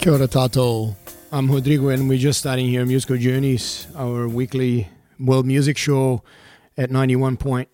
Kia ora tātou. I'm Rodrigo and we're just starting here Musical Journeys, our weekly world music show at 98.1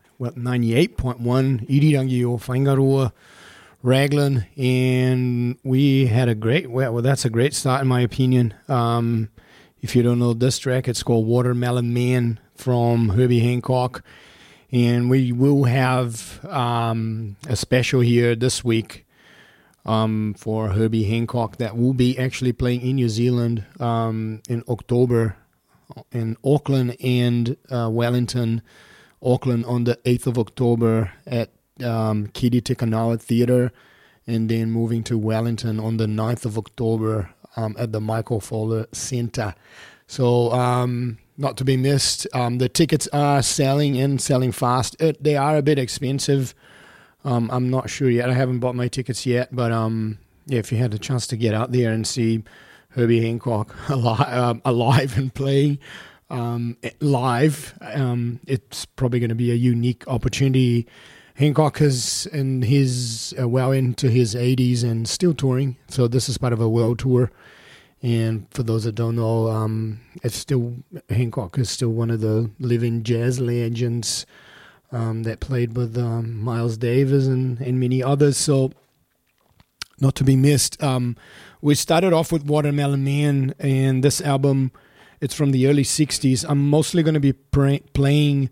Irirangi o Whaingaroa, Raglan, and we had a great, well, that's a great start in my opinion. If you don't know this track, it's called Watermelon Man from Herbie Hancock, and we will have a special here this week for Herbie Hancock that will be actually playing in New Zealand in October in Auckland and Wellington. Auckland on the 8th of October at Kiri Te Kanawa Theatre, and then moving to Wellington on the 9th of October at the Michael Fowler Centre. So not to be missed. The tickets are selling and selling fast. They are a bit expensive. I'm not sure yet. I haven't bought my tickets yet, but yeah, if you had a chance to get out there and see Herbie Hancock alive and playing live, it's probably going to be a unique opportunity. Hancock is in his well into his 80s and still touring, so this is part of a world tour. And for those that don't know, Hancock is still one of the living jazz legends that played with Miles Davis and many others, so not to be missed. We started off with Watermelon Man, and this album, it's from the early 60s. I'm mostly going to be playing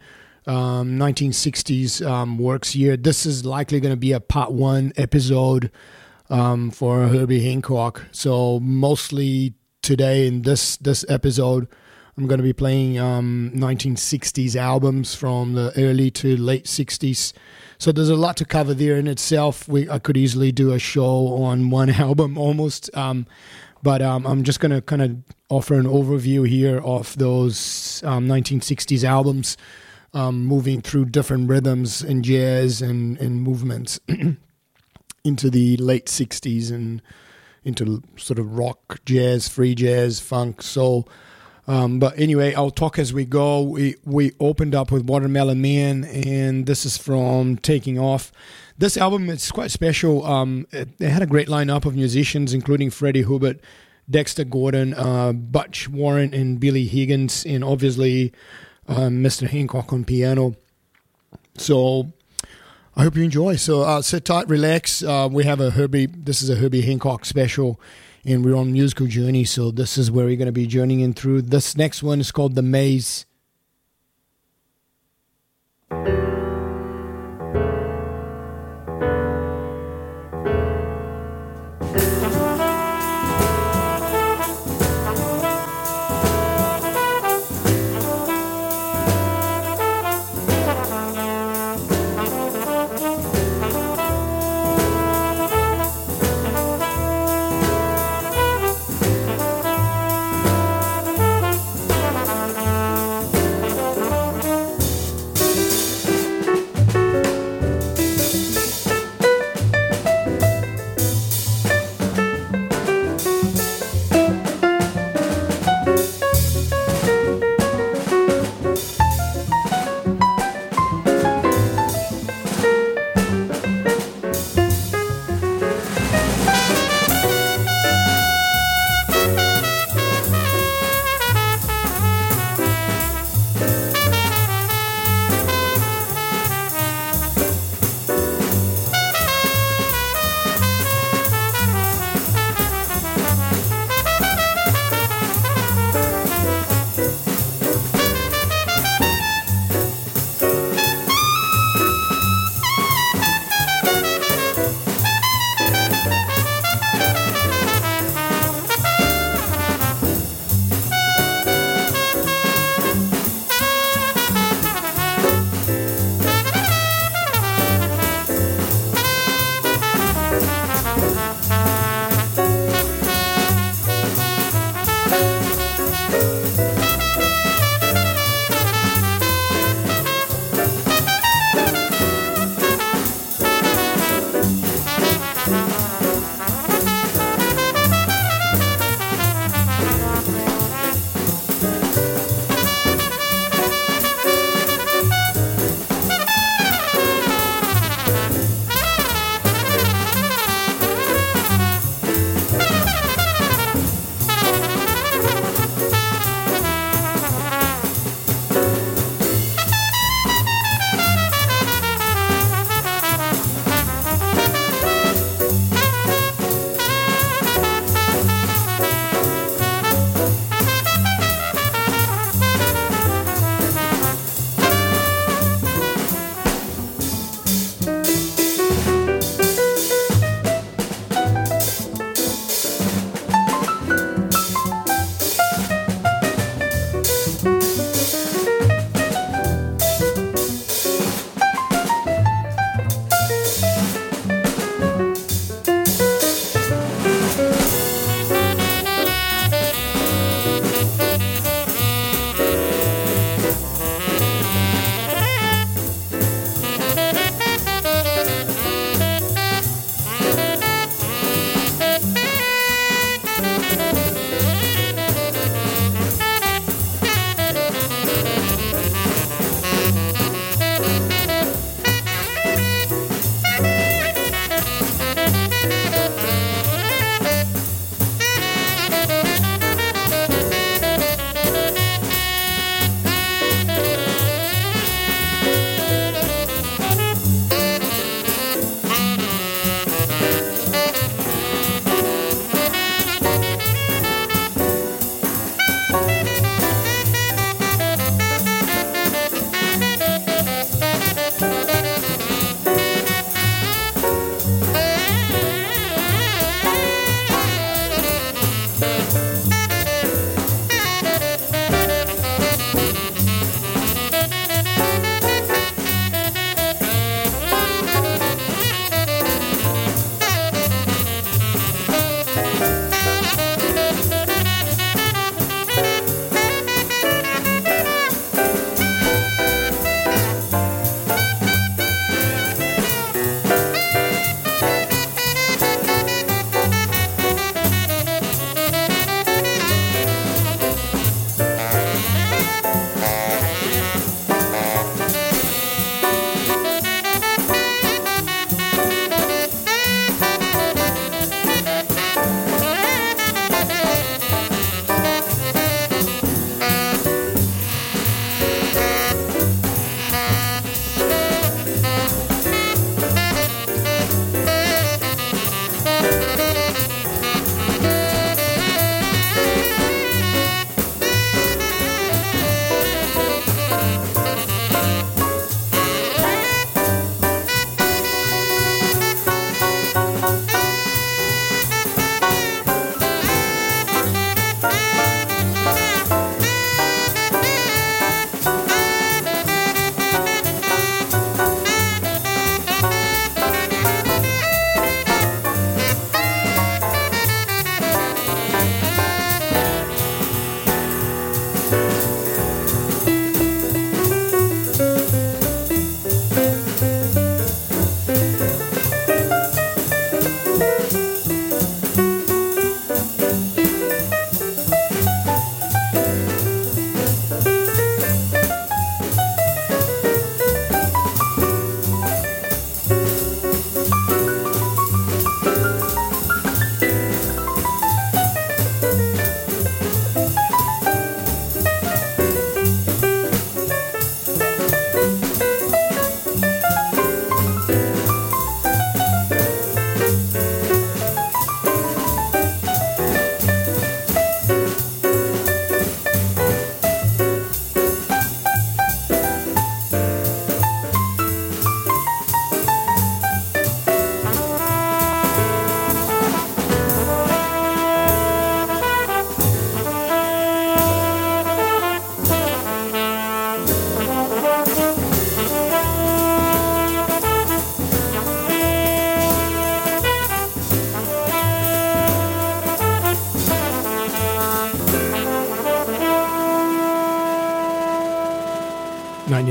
1960s works here. This is likely going to be a part one episode for Herbie Hancock, so mostly today in this episode, I'm going to be playing 1960s albums from the early to late 60s. So there's a lot to cover there in itself. I could easily do a show on one album almost. But I'm just going to kind of offer an overview here of those 1960s albums, moving through different rhythms in jazz and movements into the late 60s and into sort of rock, jazz, free jazz, funk, soul. But anyway, I'll talk as we go. We opened up with Watermelon Man, and this is from Taking Off. This album, it's quite special. They had a great lineup of musicians, including Freddie Hubbard, Dexter Gordon, Butch Warren, and Billy Higgins, and obviously Mr. Hancock on piano. So I hope you enjoy. So sit tight, relax. This is a Herbie Hancock special, and we're on Musical Journey, so this is where we're going to be journeying in through. This next one is called The Maze.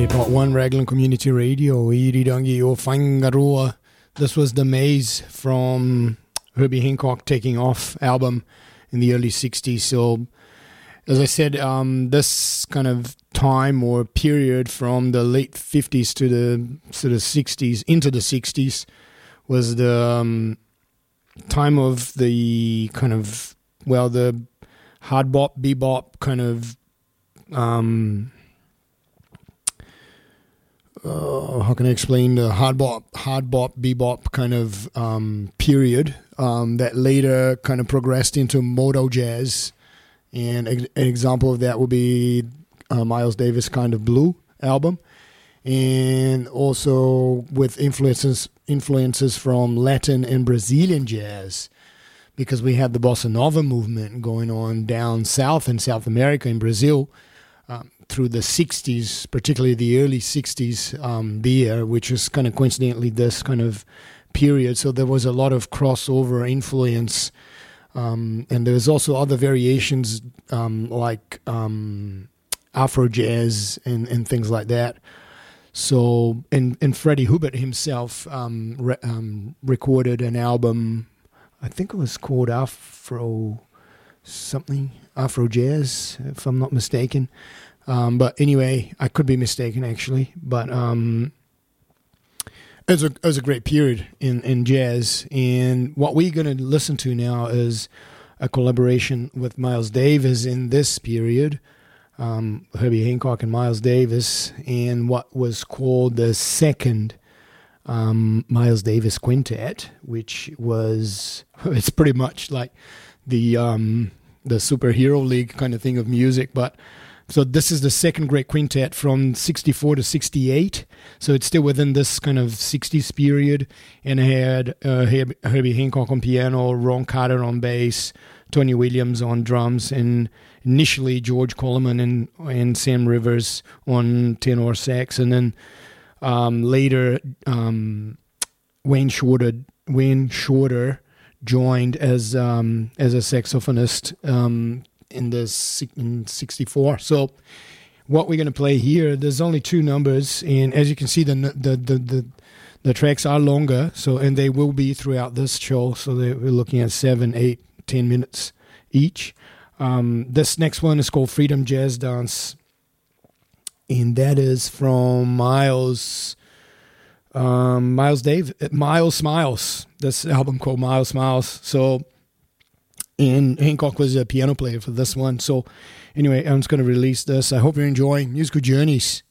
98.1 Raglan Community Radio, Irirangi o Whangaroa. This was The Maze from Herbie Hancock Taking Off album in the early 60s. So, as I said, this kind of time or period from the late 50s to the sort of 60s, into the 60s, was the time of the kind of, well, the hard bop, bebop kind of, how can I explain the hard bop, bebop kind of period that later kind of progressed into Moto jazz, and an example of that would be Miles Davis' Kind of Blue album, and also with influences from Latin and Brazilian jazz, because we had the bossa nova movement going on down south in South America, in Brazil, through the 60s, particularly the early 60s there, which is kind of coincidentally this kind of period. So there was a lot of crossover influence, and there's also other variations like Afro jazz and things like that. So, and Freddie Hubbard himself recorded an album, I think it was called Afro Jazz, if I'm not mistaken. But anyway, I could be mistaken actually. But it was a great period in jazz. And what we're going to listen to now is a collaboration with Miles Davis in this period, Herbie Hancock and Miles Davis, and what was called the second Miles Davis Quintet, which was, it's pretty much like the superhero league kind of thing of music. But so this is the second great quintet from 64 to 68. So it's still within this kind of 60s period. And I had Herbie Hancock on piano, Ron Carter on bass, Tony Williams on drums, and initially George Coleman and Sam Rivers on tenor sax. And then later Wayne Shorter joined as a saxophonist in 64. So what we're going to play here, there's only two numbers, and as you can see, the tracks are longer, so, and they will be throughout this show, so we're looking at 7, 8, 10 minutes each. This next one is called Freedom Jazz Dance, and that is from Miles Smiles. This album called Miles Smiles. So, and Hancock was a piano player for this one. So anyway, I'm just going to release this. I hope you're enjoying Musical Journeys.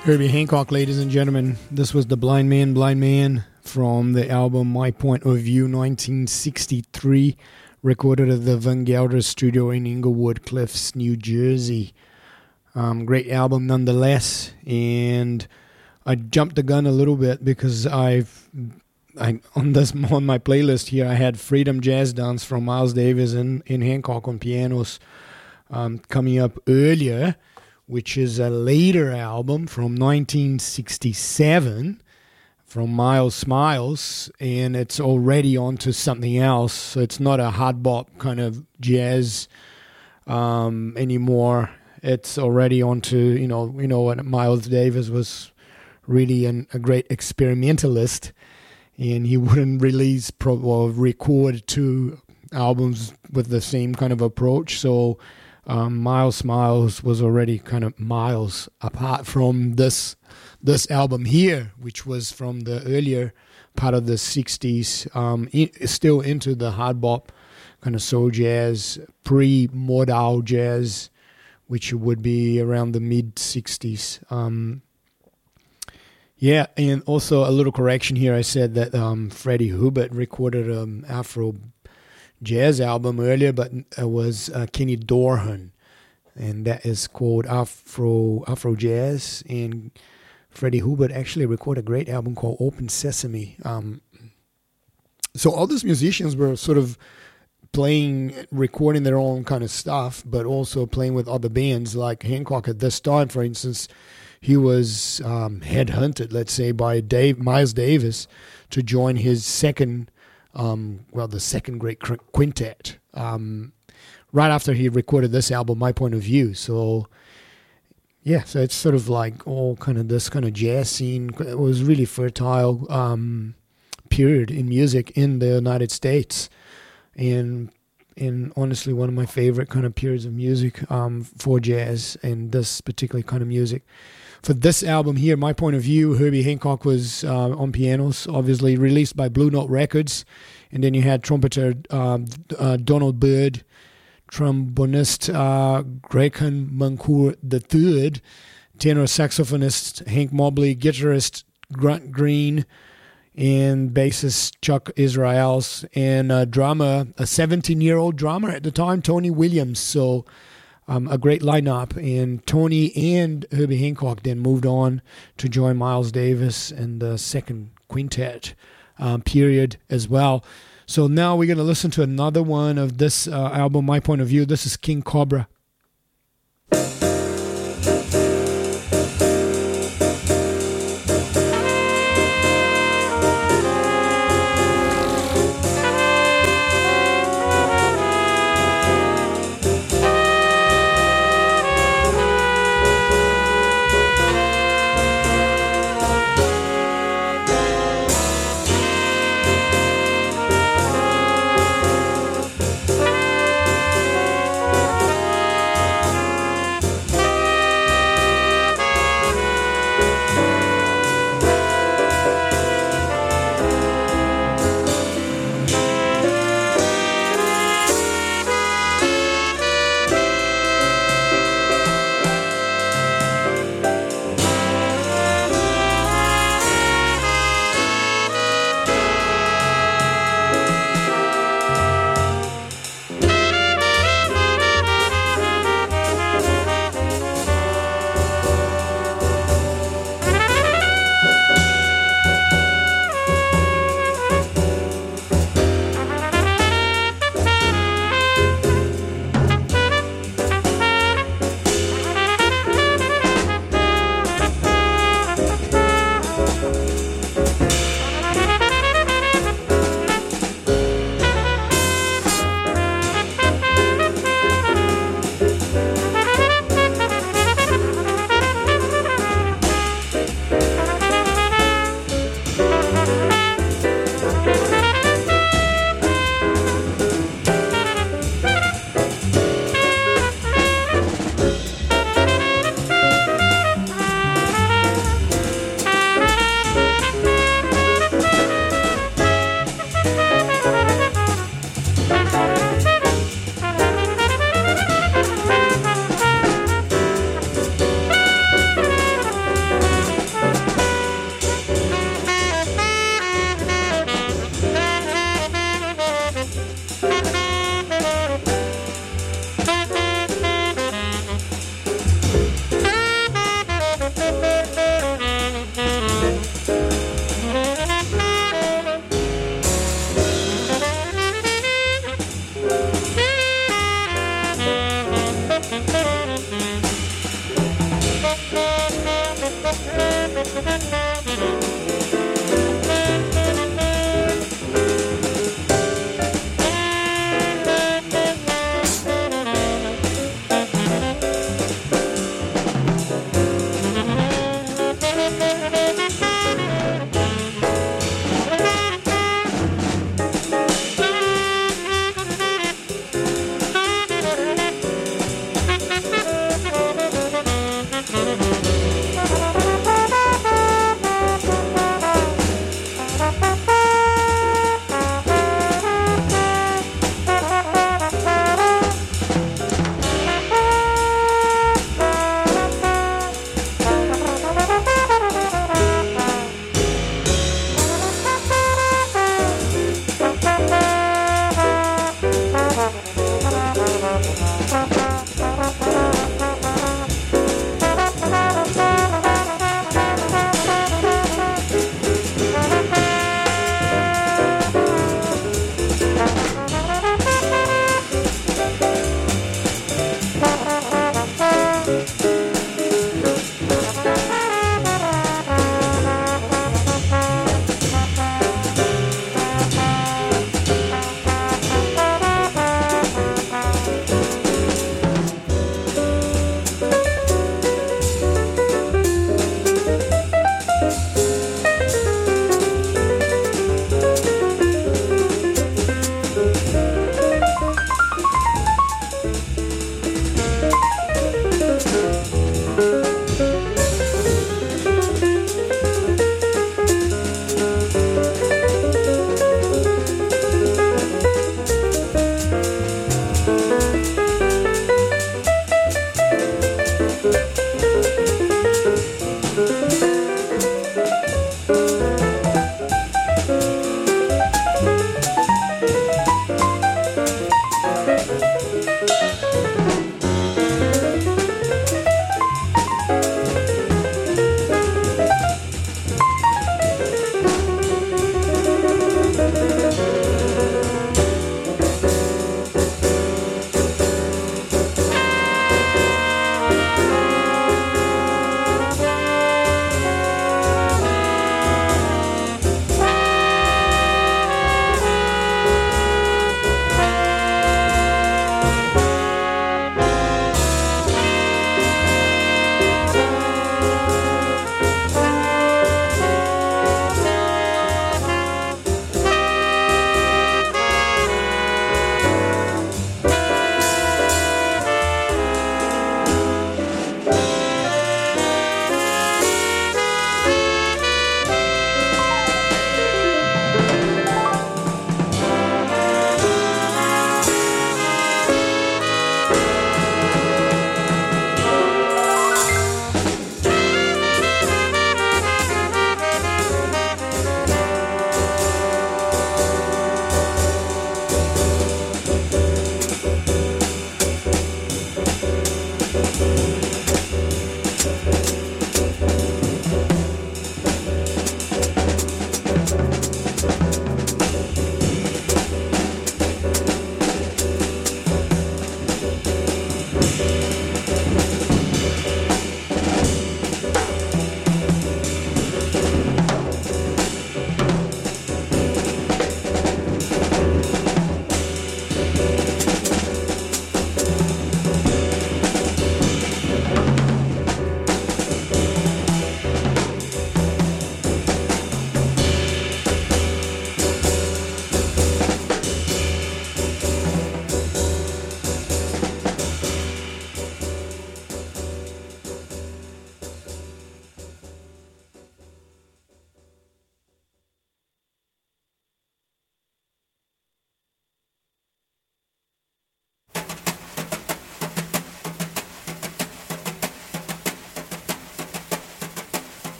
Herbie Hancock, ladies and gentlemen. This was the Blind Man from the album My Point of View, 1963, recorded at the Van Gelder studio in Inglewood Cliffs, New Jersey. Great album nonetheless, and I jumped the gun a little bit because on my playlist here I had Freedom Jazz Dance from Miles Davis and Hancock on pianos coming up earlier, which is a later album from 1967 from Miles Smiles, and it's already onto something else. So it's not a hard bop kind of jazz anymore. It's already onto, you know what, Miles Davis was really a great experimentalist, and he wouldn't record two albums with the same kind of approach. So Miles Smiles was already kind of miles apart from this album here, which was from the earlier part of the 60s, still into the hard bop kind of soul jazz, pre-modal jazz, which would be around the mid-60s. Yeah, and also a little correction here. I said that Freddie Hubbard recorded an Afro jazz album earlier, but it was Kenny Dorham, and that is called Afro Jazz. And Freddie Hubbard actually recorded a great album called Open Sesame. So all these musicians were sort of recording their own kind of stuff, but also playing with other bands. Like Hancock at this time, for instance, he was headhunted, let's say, by Miles Davis to join his second great quintet, right after he recorded this album, My Point of View. So, yeah, so it's sort of like all kind of this kind of jazz scene. It was really fertile period in music in the United States, and honestly one of my favorite kind of periods of music for jazz and this particular kind of music. For this album here, My Point of View, Herbie Hancock was on pianos, obviously released by Blue Note Records. And then you had trumpeter Donald Byrd, trombonist Gregson Mancourt III, tenor saxophonist Hank Mobley, guitarist Grant Green, and bassist Chuck Israels, and drummer, a 17-year-old drummer at the time, Tony Williams. So a great lineup, and Tony and Herbie Hancock then moved on to join Miles Davis in the second quintet period as well. So now we're going to listen to another one of this album, My Point of View. This is King Cobra.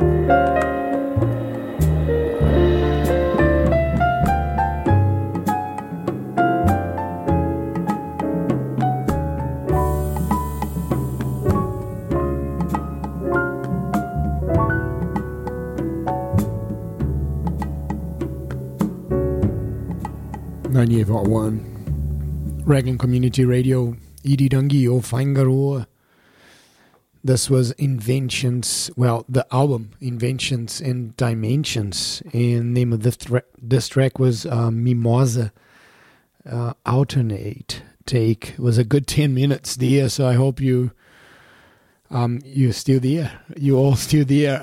98.1 Raglan Community Radio, Edie Dungy o Fangaroa. This was Inventions, well, the album Inventions and Dimensions, and the name of this track was Mimosa. Alternate take. It was a good 10 minutes there, so I hope you're still there. You're all still there.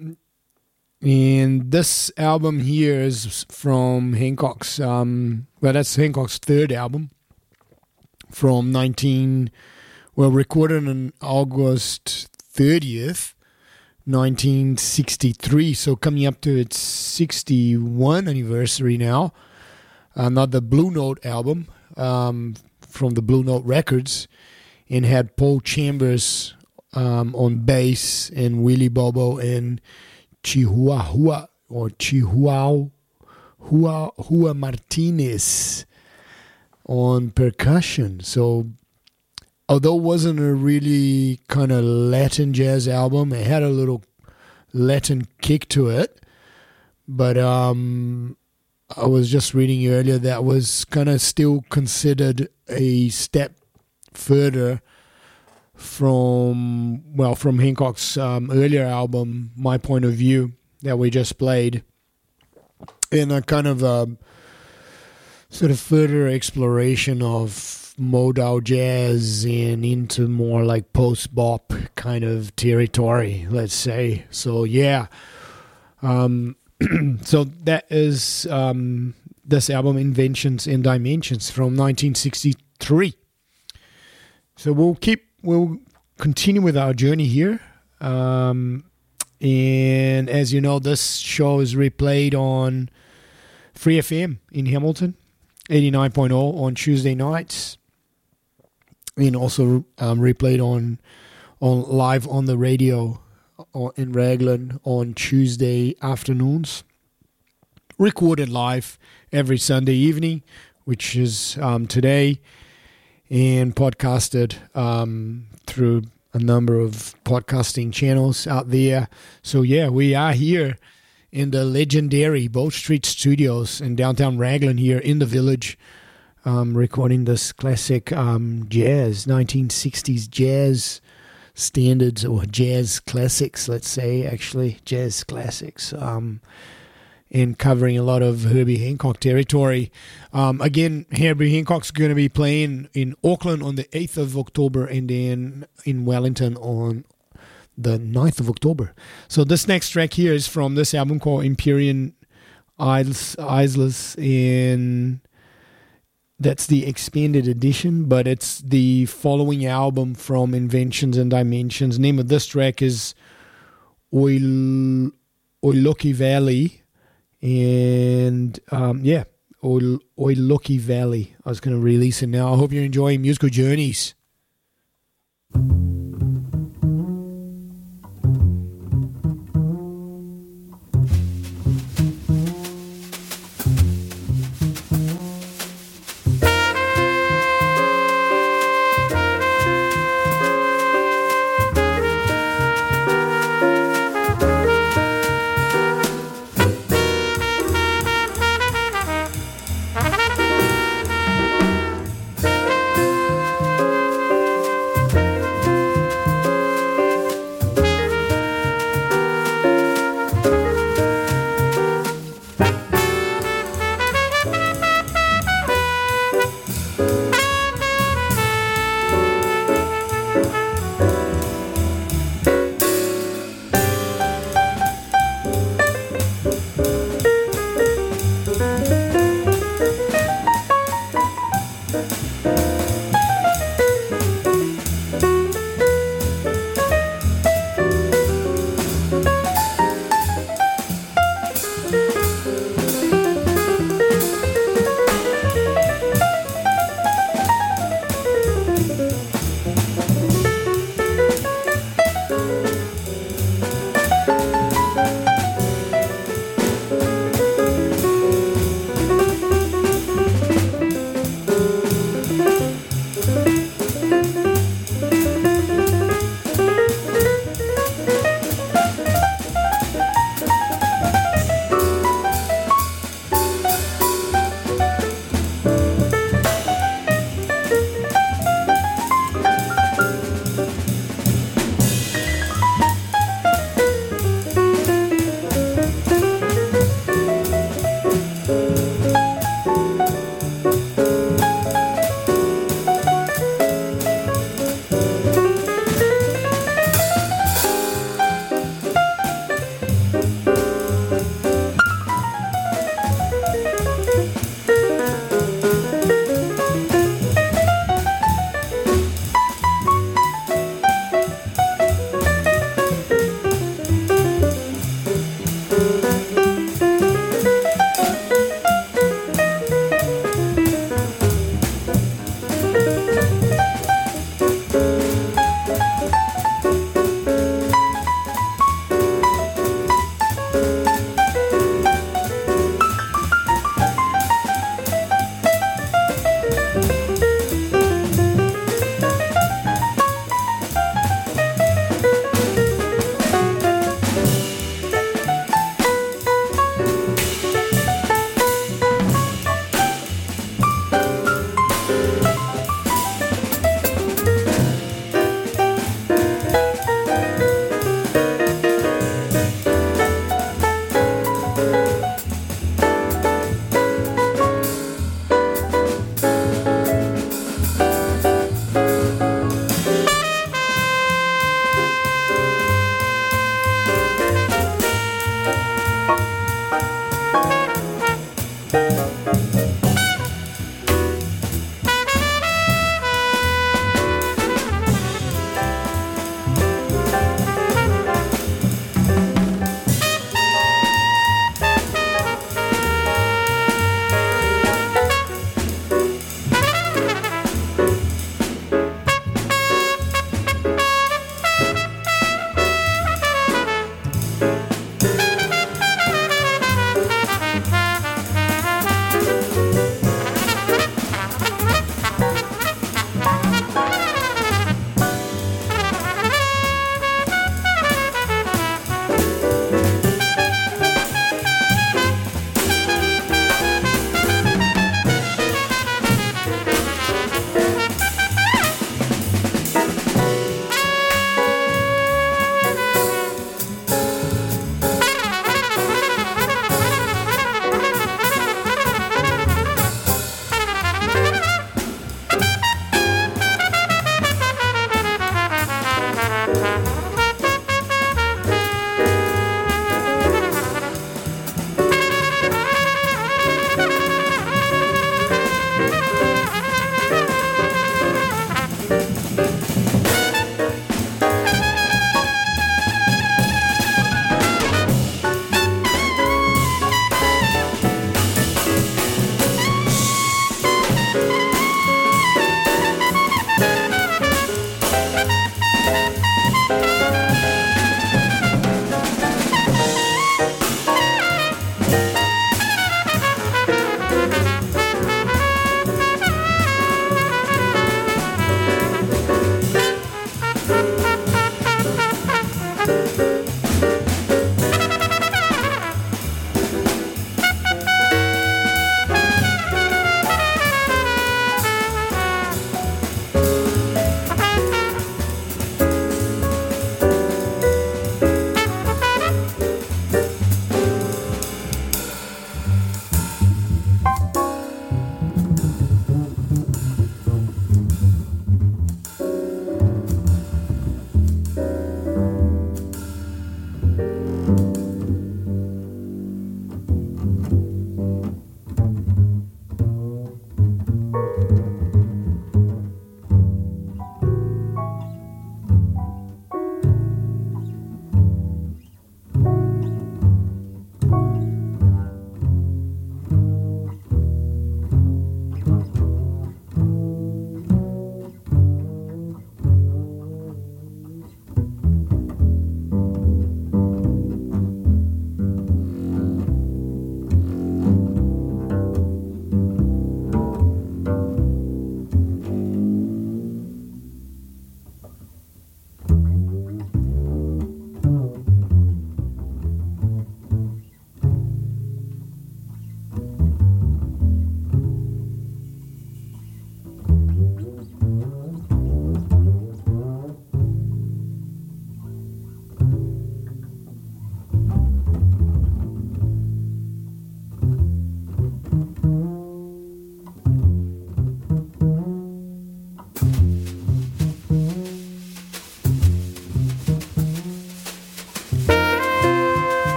And this album here is from Hancock's, that's Hancock's third album from recorded on August 30th, 1963. So coming up to its 61 anniversary now. Another Blue Note album from the Blue Note Records, and had Paul Chambers on bass and Willie Bobo and Chihuahua Martinez on percussion. So although it wasn't a really kind of Latin jazz album, it had a little Latin kick to it. But I was just reading earlier that was kind of still considered a step further from Hancock's earlier album, My Point of View, that we just played, in a kind of sort of further exploration of modal jazz and into more like post-bop kind of territory, let's say. So yeah, so that is this album, Inventions and Dimensions, from 1963. So we'll continue with our journey here. And as you know, this show is replayed on Free FM in Hamilton, 89.0 on Tuesday nights, and also replayed on live on the radio in Raglan on Tuesday afternoons. Recorded live every Sunday evening, which is today, and podcasted through a number of podcasting channels out there. So yeah, we are here in the legendary Bow Street Studios in downtown Raglan here in the village, recording this classic jazz, 1960s jazz standards, or jazz classics, let's say, actually, jazz classics. And covering a lot of Herbie Hancock territory. Again, Herbie Hancock's going to be playing in Auckland on the 8th of October, and then in Wellington on the 9th of October. So this next track here is from this album called Empyrean Isles, and that's the expanded edition, but it's the following album from Inventions and Dimensions. Name of this track is Oiloki Valley. And Oiloki Valley. I was going to release it now. I hope you're enjoying Musical Journeys.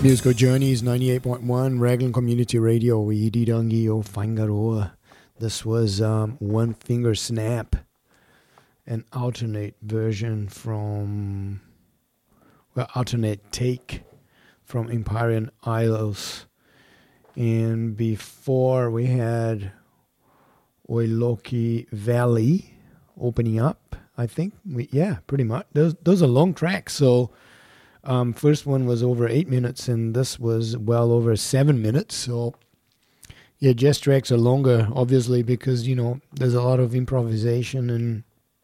Musical Journeys 98.1 Raglan Community Radio. Idirangi o Whangaroa. This was One Finger Snap, an alternate version from, alternate take from Empyrean Isles. And before we had Oiloki Valley opening up, I think. Pretty much. Those are long tracks, so first one was over 8 minutes, and this was well over 7 minutes. So, yeah, jazz tracks are longer, obviously, because, there's a lot of improvisation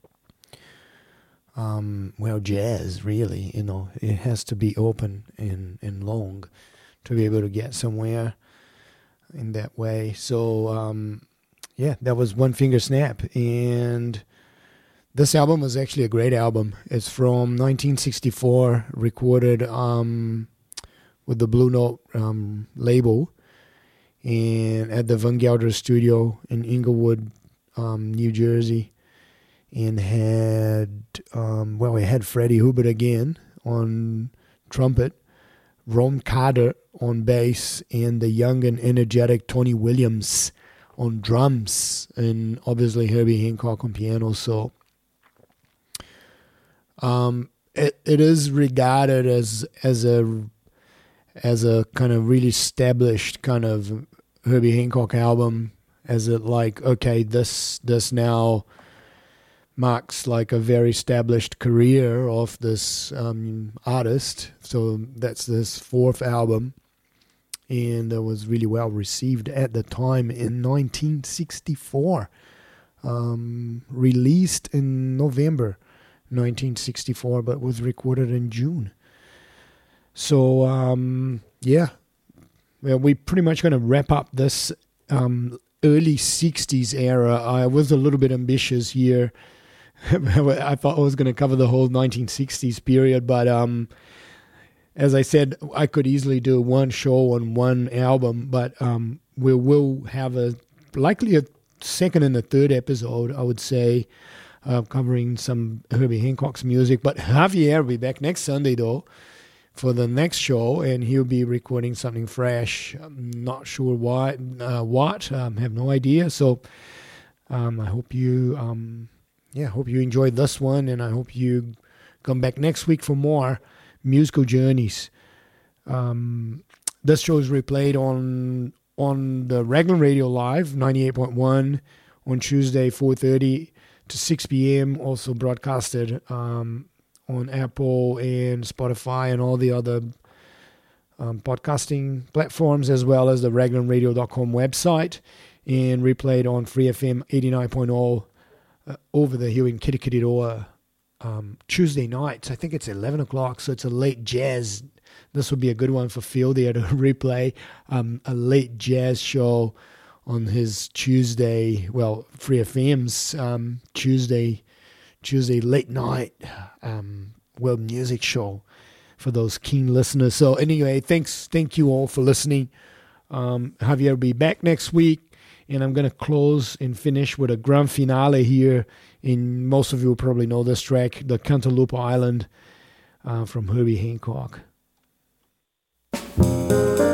and, jazz, really, it has to be open and long to be able to get somewhere in that way. So, that was One Finger Snap, and this album was actually a great album. It's from 1964, recorded with the Blue Note label, and at the Van Gelder studio in Inglewood, New Jersey, and had we had Freddie Hubbard again on trumpet, Ron Carter on bass, and the young and energetic Tony Williams on drums, and obviously Herbie Hancock on piano. So it is regarded as a kind of really established kind of Herbie Hancock album, as it like, okay, this now marks like a very established career of this artist. So that's this fourth album, and it was really well received at the time in 1964. Released in November 1964, but was recorded in June. So, we're pretty much going to wrap up this early 60s era. I was a little bit ambitious here. I thought I was going to cover the whole 1960s period, but as I said, I could easily do one show on one album, but we will have likely a second and a third episode, I would say, covering some Herbie Hancock's music. But Javier will be back next Sunday, though, for the next show, and he'll be recording something fresh. I'm not sure what. Have no idea. So I hope you, hope you enjoyed this one, and I hope you come back next week for more Musical Journeys. This show is replayed on the Raglan Radio Live 98.1 on Tuesday 4:30 to 6 p.m. Also broadcasted on Apple and Spotify and all the other podcasting platforms, as well as the raglanradio.com website, and replayed on Free FM 89.0 over the hill in Kirikiriroa Tuesday nights. I think it's 11 o'clock, so it's a late jazz. This would be a good one for Phil there to replay a late jazz show on his Tuesday, Free FM's Tuesday late night world music show for those keen listeners. So anyway, thank you all for listening. Javier will be back next week, and I'm going to close and finish with a grand finale here. And most of you will probably know this track, the Cantaloupe Island from Herbie Hancock.